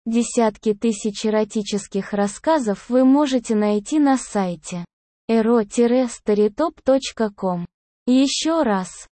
Десятки тысяч эротических рассказов вы можете найти на сайте ero-storytop.com. Еще раз,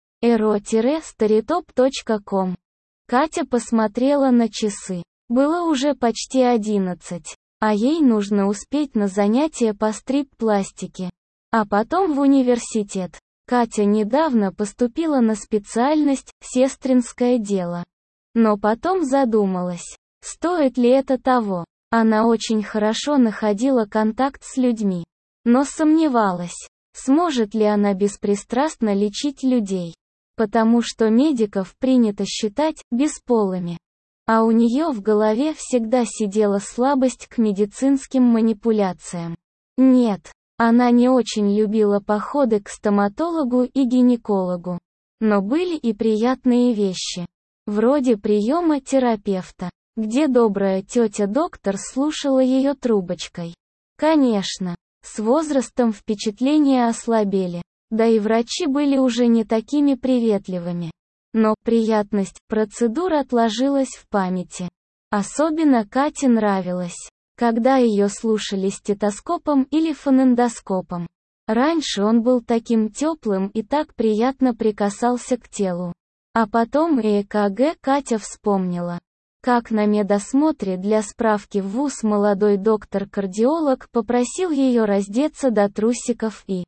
ero-storytop.com. Катя посмотрела на часы. Было уже почти 11, а ей нужно успеть на занятия по стрип-пластике. А потом в университет. Катя недавно поступила на специальность «Сестринское дело». Но потом задумалась, стоит ли это того. Она очень хорошо находила контакт с людьми, но сомневалась, сможет ли она беспристрастно лечить людей. Потому что медиков принято считать бесполыми. А у нее в голове всегда сидела слабость к медицинским манипуляциям. Нет, она не очень любила походы к стоматологу и гинекологу. Но были и приятные вещи. Вроде приема терапевта, где добрая тетя-доктор слушала ее трубочкой. Конечно, с возрастом впечатления ослабели. Да и врачи были уже не такими приветливыми. Но приятность процедур отложилась в памяти. Особенно Кате нравилось, когда ее слушали стетоскопом или фонендоскопом. Раньше он был таким теплым и так приятно прикасался к телу. А потом и ЭКГ Катя вспомнила, как на медосмотре для справки в ВУЗ молодой доктор-кардиолог попросил ее раздеться до трусиков и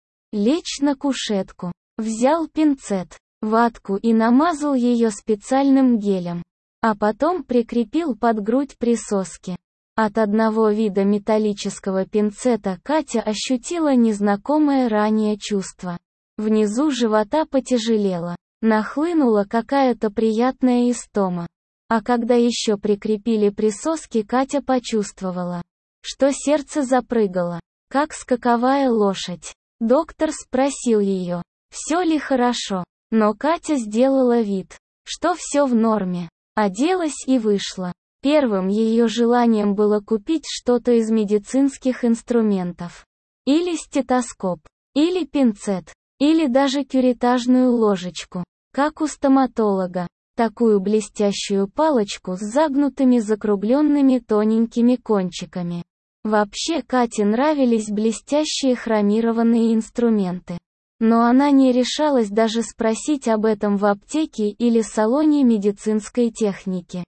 лечь на кушетку. Взял пинцет, ватку и намазал ее специальным гелем. А потом прикрепил под грудь присоски. От одного вида металлического пинцета Катя ощутила незнакомое ранее чувство. Внизу живота потяжелело. Нахлынула какая-то приятная истома. А когда еще прикрепили присоски, Катя почувствовала, что сердце запрыгало, как скаковая лошадь. Доктор спросил ее, все ли хорошо, но Катя сделала вид, что все в норме. Оделась и вышла. Первым ее желанием было купить что-то из медицинских инструментов. Или стетоскоп, или пинцет, или даже кюретажную ложечку, как у стоматолога. Такую блестящую палочку с загнутыми закругленными тоненькими кончиками. Вообще Кате нравились блестящие хромированные инструменты. Но она не решалась даже спросить об этом в аптеке или салоне медицинской техники.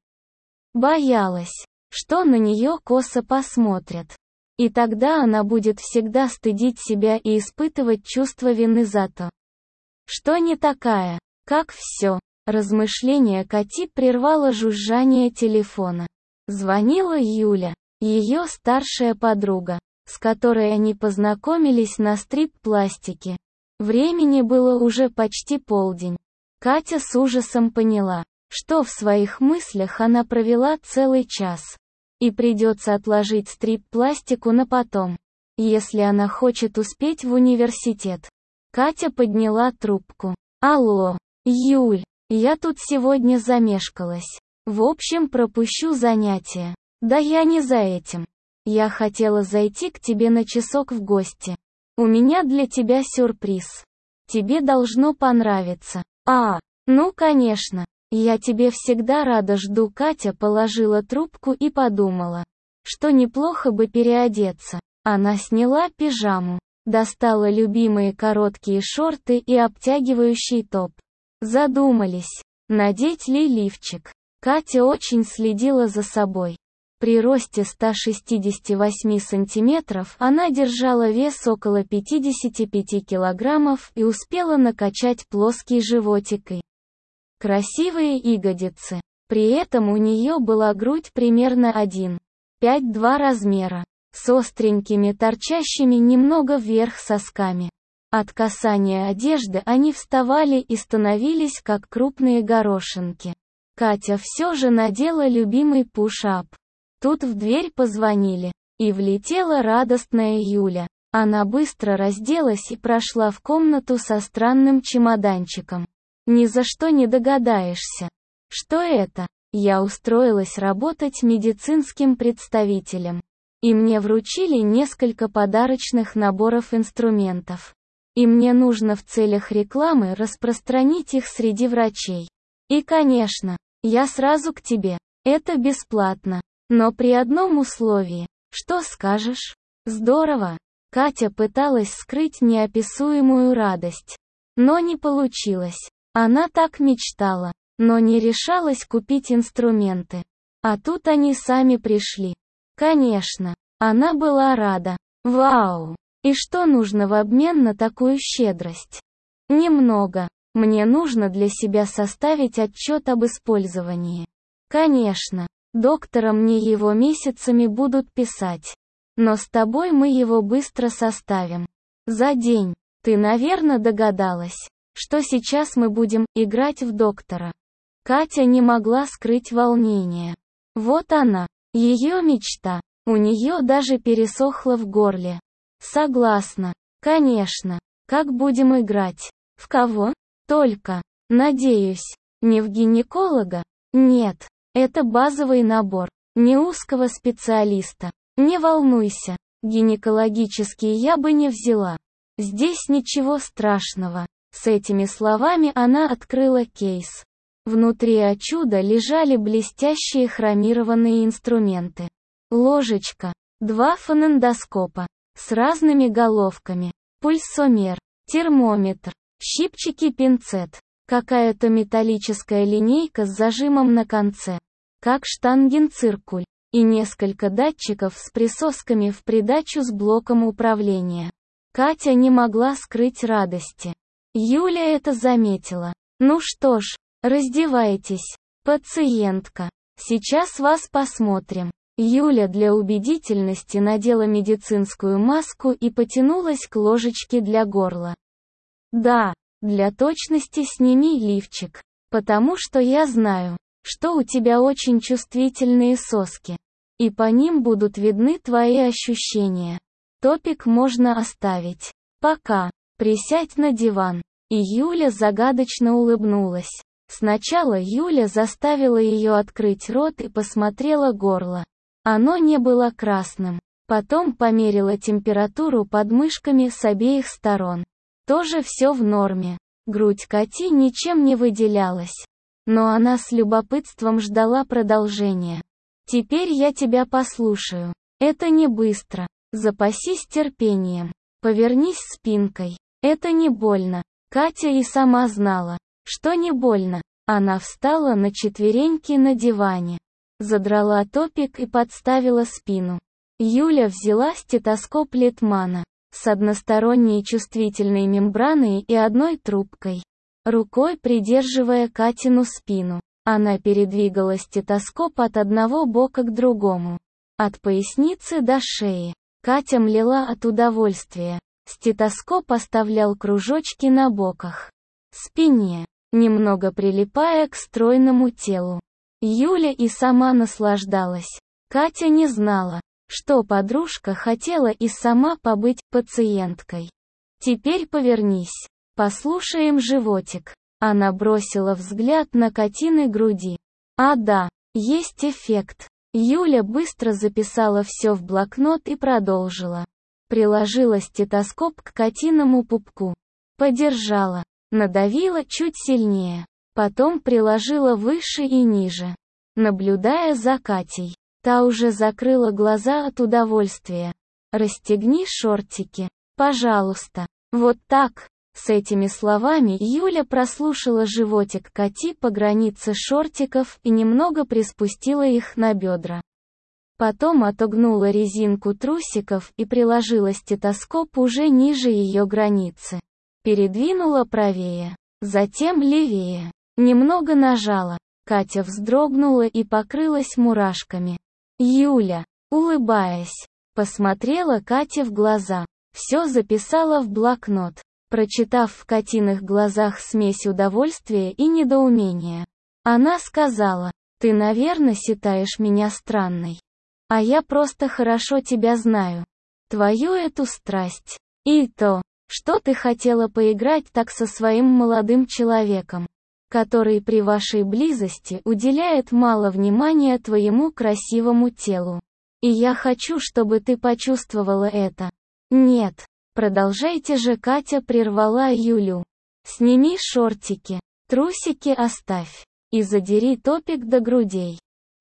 Боялась, что на нее косо посмотрят. И тогда она будет всегда стыдить себя и испытывать чувство вины за то, что не такая, как все. Размышление Кати прервало жужжание телефона. Звонила Юля, ее старшая подруга, с которой они познакомились на стрип-пластике. Времени было уже почти полдень. Катя с ужасом поняла, что в своих мыслях она провела целый час. И придется отложить стрип-пластику на потом, если она хочет успеть в университет. Катя подняла трубку. Алло, Юль. Я тут сегодня замешкалась. В общем, пропущу занятия. Да я не за этим. Я хотела зайти к тебе на часок в гости. У меня для тебя сюрприз. Тебе должно понравиться. Ну конечно. Я тебе всегда рада, жду. Катя положила трубку и подумала, что неплохо бы переодеться. Она сняла пижаму, достала любимые короткие шорты и обтягивающий топ. Задумались, надеть ли лифчик. Катя очень следила за собой. При росте 168 сантиметров она держала вес около 55 килограммов и успела накачать плоский животик и красивые ягодицы. При этом у нее была грудь примерно 1,5-2 размера, с остренькими торчащими немного вверх сосками. От касания одежды они вставали и становились как крупные горошинки. Катя все же надела любимый пуш-ап. Тут в дверь позвонили, и влетела радостная Юля. Она быстро разделась и прошла в комнату со странным чемоданчиком. Ни за что не догадаешься, что это. Я устроилась работать медицинским представителем. И мне вручили несколько подарочных наборов инструментов. И мне нужно в целях рекламы распространить их среди врачей. И конечно, я сразу к тебе. Это бесплатно. Но при одном условии. Что скажешь? Здорово. Катя пыталась скрыть неописуемую радость. Но не получилось. Она так мечтала, но не решалась купить инструменты. А тут они сами пришли. Конечно, она была рада. Вау! И что нужно в обмен на такую щедрость? Немного. Мне нужно для себя составить отчет об использовании. Конечно, докторам мне его месяцами будут писать. Но с тобой мы его быстро составим. За день. Ты, наверное, догадалась, что сейчас мы будем играть в доктора. Катя не могла скрыть волнение. Вот она, ее мечта. У нее даже пересохло в горле. Согласна. Конечно. Как будем играть? В кого? Только, надеюсь, не в гинеколога? Нет. Это базовый набор. Не узкого специалиста. Не волнуйся. Гинекологический я бы не взяла. Здесь ничего страшного. С этими словами она открыла кейс. Внутри от чуда лежали блестящие хромированные инструменты. Ложечка, 2 фонендоскопа с разными головками, пульсомер, термометр, щипчики-пинцет, какая-то металлическая линейка с зажимом на конце, как штангенциркуль, и несколько датчиков с присосками в придачу с блоком управления. Катя не могла скрыть радости. Юля это заметила. Ну что ж, раздевайтесь, пациентка. Сейчас вас посмотрим. Юля для убедительности надела медицинскую маску и потянулась к ложечке для горла. Да, для точности сними лифчик, потому что я знаю, что у тебя очень чувствительные соски, и по ним будут видны твои ощущения. Топик можно оставить. Пока. Присядь на диван. И Юля загадочно улыбнулась. Сначала Юля заставила ее открыть рот и посмотрела горло. Оно не было красным. Потом померила температуру под мышками с обеих сторон. Тоже все в норме. Грудь Кати ничем не выделялась. Но она с любопытством ждала продолжения. Теперь я тебя послушаю. Это не быстро. Запасись терпением. Повернись спинкой. Это не больно. Катя и сама знала, что не больно. Она встала на четвереньки на диване. Задрала топик и подставила спину. Юля взяла стетоскоп Литмана с односторонней чувствительной мембраной и одной трубкой. Рукой придерживая Катину спину, она передвигала стетоскоп от одного бока к другому. От поясницы до шеи. Катя млела от удовольствия. Стетоскоп оставлял кружочки на боках. Спине, немного прилипая к стройному телу. Юля и сама наслаждалась. Катя не знала, что подружка хотела и сама побыть пациенткой. Теперь повернись. Послушаем животик. Она бросила взгляд на Катины груди. А да, есть эффект. Юля быстро записала все в блокнот и продолжила. Приложила стетоскоп к Катиному пупку. Подержала. Надавила чуть сильнее. Потом приложила выше и ниже. Наблюдая за Катей. Та уже закрыла глаза от удовольствия. «Расстегни шортики. Пожалуйста». Вот так. С этими словами Юля прослушала животик Кати по границе шортиков и немного приспустила их на бедра. Потом отогнула резинку трусиков и приложила стетоскоп уже ниже ее границы. Передвинула правее, затем левее. Немного нажала. Катя вздрогнула и покрылась мурашками. Юля, улыбаясь, посмотрела Кате в глаза. Все записала в блокнот, прочитав в Катиных глазах смесь удовольствия и недоумения. Она сказала: «Ты, наверное, считаешь меня странной. А я просто хорошо тебя знаю. Твою эту страсть. И то, что ты хотела поиграть так со своим молодым человеком, который при вашей близости уделяет мало внимания твоему красивому телу. И я хочу, чтобы ты почувствовала это». «Нет, продолжайте же», Катя прервала Юлю. «Сними шортики, трусики оставь, и задери топик до грудей.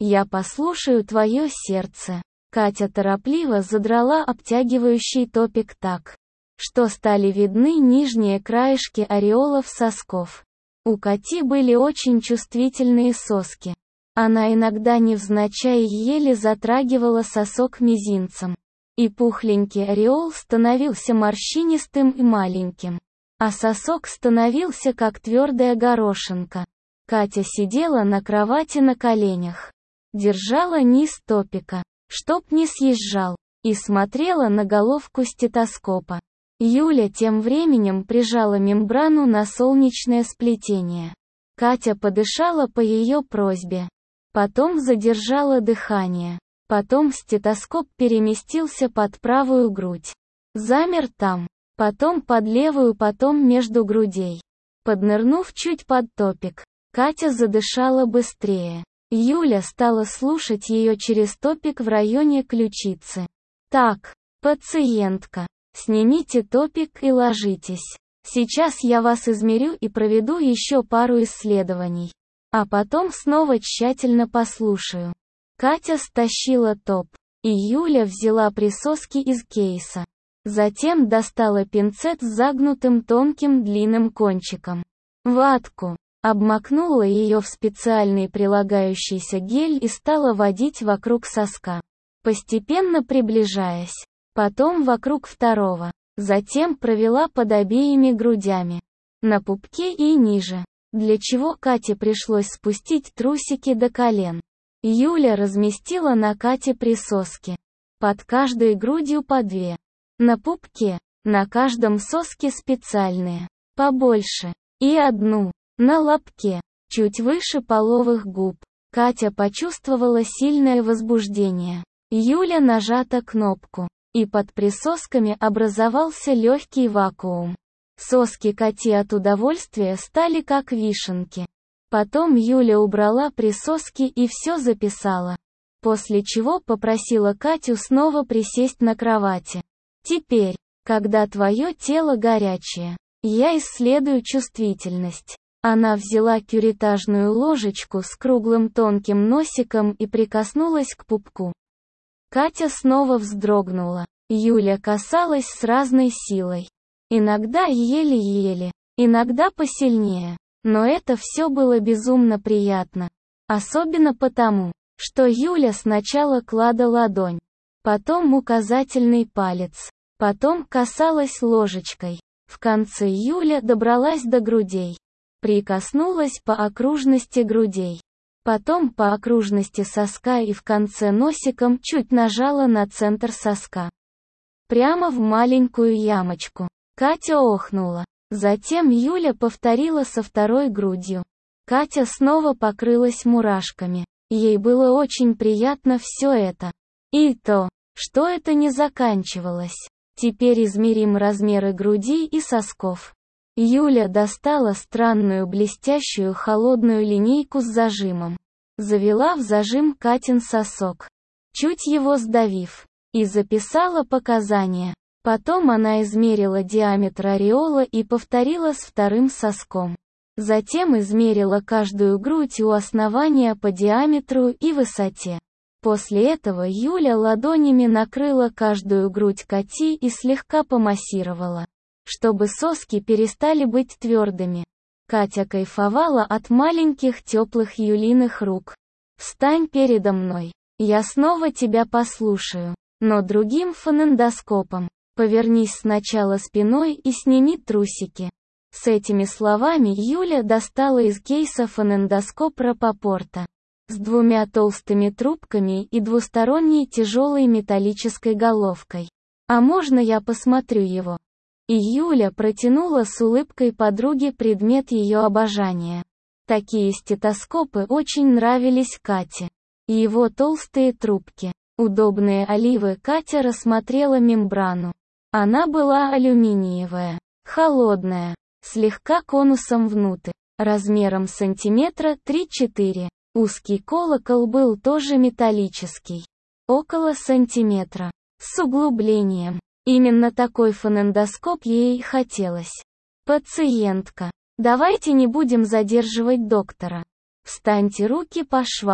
Я послушаю твое сердце. Катя торопливо задрала обтягивающий топик так, что стали видны нижние краешки ореолов сосков. У Кати были очень чувствительные соски. Она иногда невзначай еле затрагивала сосок мизинцем. И пухленький ореол становился морщинистым и маленьким. А сосок становился как твердая горошинка. Катя сидела на кровати на коленях. Держала низ топика, чтоб не съезжал, и смотрела на головку стетоскопа. Юля тем временем прижала мембрану на солнечное сплетение. Катя подышала по ее просьбе. Потом задержала дыхание. Потом стетоскоп переместился под правую грудь. Замер там. Потом под левую, потом между грудей. Поднырнув чуть под топик, Катя задышала быстрее. Юля стала слушать ее через топик в районе ключицы. «Так, пациентка, снимите топик и ложитесь. Сейчас я вас измерю и проведу еще пару исследований. А потом снова тщательно послушаю». Катя стащила топ, и Юля взяла присоски из кейса. Затем достала пинцет с загнутым тонким длинным кончиком. Ватку. Обмакнула ее в специальный прилагающийся гель и стала водить вокруг соска, постепенно приближаясь. Потом вокруг второго. Затем провела под обеими грудями. На пупке и ниже. Для чего Кате пришлось спустить трусики до колен. Юля разместила на Кате присоски. Под каждой грудью по 2. На пупке, на каждом соске специальные. Побольше. И 1. На лобке, чуть выше половых губ. Катя почувствовала сильное возбуждение. Юля нажала кнопку, и под присосками образовался легкий вакуум. Соски Кати от удовольствия стали как вишенки. Потом Юля убрала присоски и все записала. После чего попросила Катю снова присесть на кровати. «Теперь, когда твое тело горячее, я исследую чувствительность». Она взяла кюретажную ложечку с круглым тонким носиком и прикоснулась к пупку. Катя снова вздрогнула. Юля касалась с разной силой. Иногда еле-еле, иногда посильнее. Но это все было безумно приятно. Особенно потому, что Юля сначала клала ладонь, потом указательный палец, потом касалась ложечкой. В конце Юля добралась до грудей. Прикоснулась по окружности грудей. Потом по окружности соска и в конце носиком чуть нажала на центр соска. Прямо в маленькую ямочку. Катя охнула. Затем Юля повторила со второй грудью. Катя снова покрылась мурашками. Ей было очень приятно все это. И то, что это не заканчивалось. Теперь измерим размеры груди и сосков. Юля достала странную блестящую холодную линейку с зажимом. Завела в зажим Катин сосок, чуть его сдавив, и записала показания. Потом она измерила диаметр ореола и повторила с вторым соском. Затем измерила каждую грудь у основания по диаметру и высоте. После этого Юля ладонями накрыла каждую грудь Кати и слегка помассировала, чтобы соски перестали быть твердыми. Катя кайфовала от маленьких теплых Юлиных рук. «Встань передо мной. Я снова тебя послушаю, но другим фонендоскопом. Повернись сначала спиной и сними трусики». С этими словами Юля достала из кейса фонендоскоп Рапопорта с 2 толстыми трубками и двусторонней тяжелой металлической головкой. «А можно я посмотрю его?» И Юля протянула с улыбкой подруге предмет ее обожания. Такие стетоскопы очень нравились Кате. Его толстые трубки, удобные оливы. Катя рассмотрела мембрану. Она была алюминиевая, холодная, слегка конусом внутрь, размером сантиметра 3-4. Узкий колокол был тоже металлический, около сантиметра, с углублением. Именно такой фонендоскоп ей и хотелось. «Пациентка, давайте не будем задерживать доктора. Встаньте руки по швам.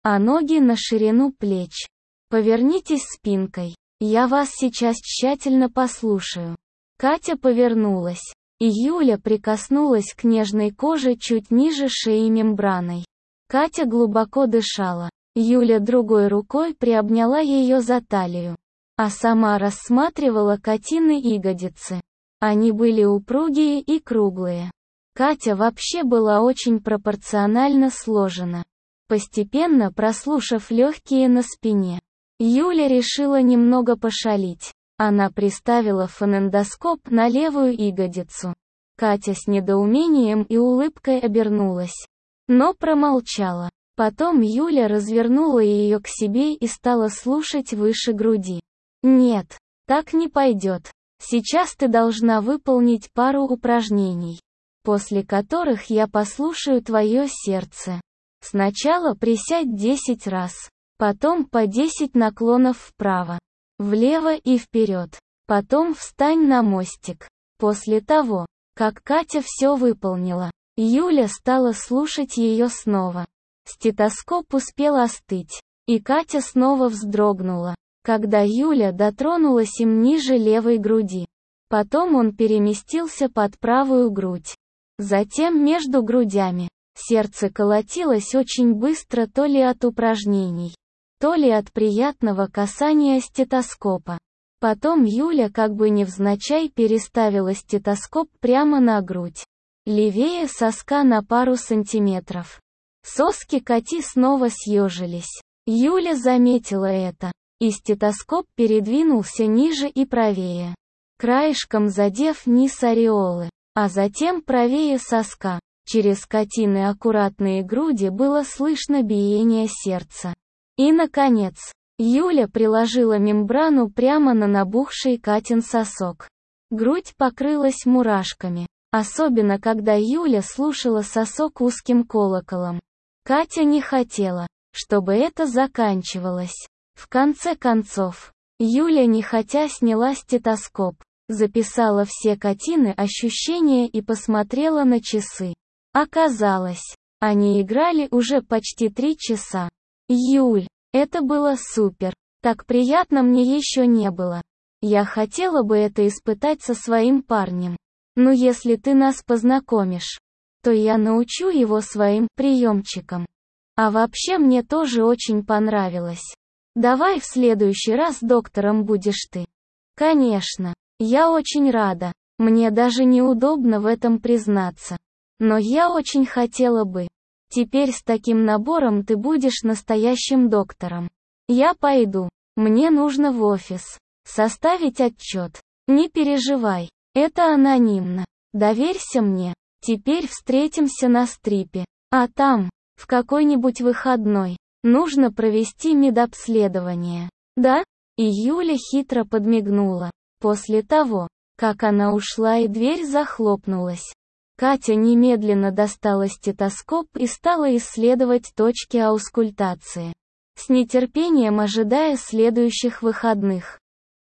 а ноги на ширину плеч. Повернитесь спинкой. Я вас сейчас тщательно послушаю. Катя повернулась, и Юля прикоснулась к нежной коже чуть ниже шеи мембраной. Катя глубоко дышала. Юля другой рукой приобняла ее за талию, а сама рассматривала Катины ягодицы. Они были упругие и круглые. Катя вообще была очень пропорционально сложена. Постепенно прослушав легкие на спине, Юля решила немного пошалить. Она приставила фонендоскоп на левую ягодицу. Катя с недоумением и улыбкой обернулась, но промолчала. Потом Юля развернула ее к себе и стала слушать выше груди. «Нет, так не пойдет. Сейчас ты должна выполнить пару упражнений, после которых я послушаю твое сердце. Сначала присядь 10 раз, потом по 10 наклонов вправо, влево и вперед. Потом встань на мостик». После того, как Катя все выполнила, Юля стала слушать ее снова. Стетоскоп успел остыть, и Катя снова вздрогнула, когда Юля дотронулась им ниже левой груди. Потом он переместился под правую грудь. Затем между грудями. Сердце колотилось очень быстро то ли от упражнений, то ли от приятного касания стетоскопа. Потом Юля как бы невзначай переставила стетоскоп прямо на грудь, левее соска на пару сантиметров. Соски Кати снова съежились. Юля заметила это, и стетоскоп передвинулся ниже и правее, краешком задев низ ореолы, а затем правее соска. Через Катины аккуратные груди было слышно биение сердца. И, наконец, Юля приложила мембрану прямо на набухший Катин сосок. Грудь покрылась мурашками, особенно когда Юля слушала сосок узким колоколом. Катя не хотела, чтобы это заканчивалось. В конце концов, Юля нехотя сняла стетоскоп, записала все Катины ощущения и посмотрела на часы. Оказалось, они играли уже почти 3 часа. «Юль, это было супер. Так приятно мне еще не было. Я хотела бы это испытать со своим парнем. Но если ты нас познакомишь, то я научу его своим приемчикам. А вообще мне тоже очень понравилось. Давай в следующий раз доктором будешь ты». «Конечно. Я очень рада. Мне даже неудобно в этом признаться. Но я очень хотела бы. Теперь с таким набором ты будешь настоящим доктором. Я пойду. Мне нужно в офис. Составить отчет. Не переживай. Это анонимно. Доверься мне. Теперь встретимся на стрипе. А там, в какой-нибудь выходной, нужно провести медобследование. Да?» И Юля хитро подмигнула. После того, как она ушла и дверь захлопнулась, Катя немедленно достала стетоскоп и стала исследовать точки аускультации, с нетерпением ожидая следующих выходных.